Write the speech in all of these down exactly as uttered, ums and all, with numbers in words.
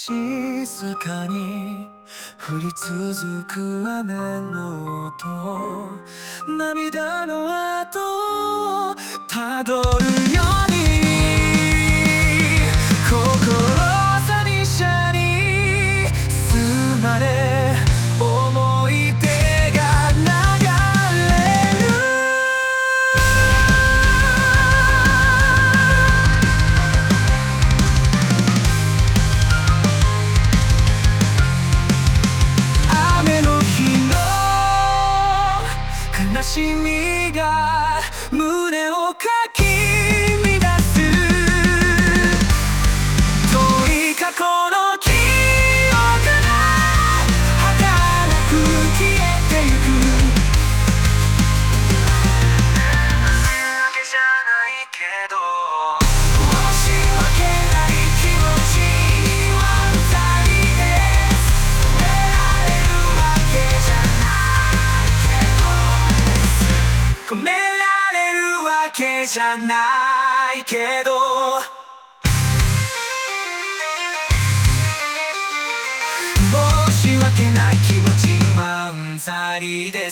静かに降り続く雨の音、涙の跡をたどるように、心寂しさに包まれ、思い出が流れる。雨の日の悲しみが胸をかき乱す、遠い過去の記憶が儚く消えてゆく。わけじゃないけど、申し訳ない気持ちにはうざいです。止められるわけじゃないけど、止められるわけじゃないけど、申し訳ない気持ちはうんざりです。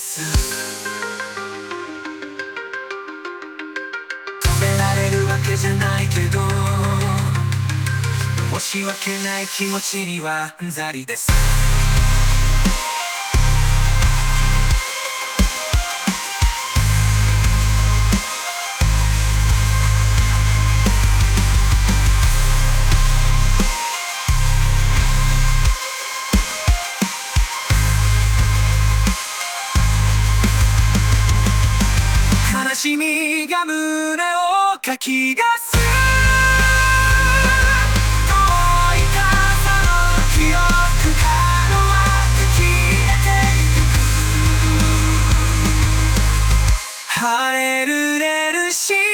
止められるわけじゃないけど、申し訳ない気持ちにはうんざりです。悲しみが胸をかき出す、遠い傘の記憶からは消えてゆく。晴れるレルシ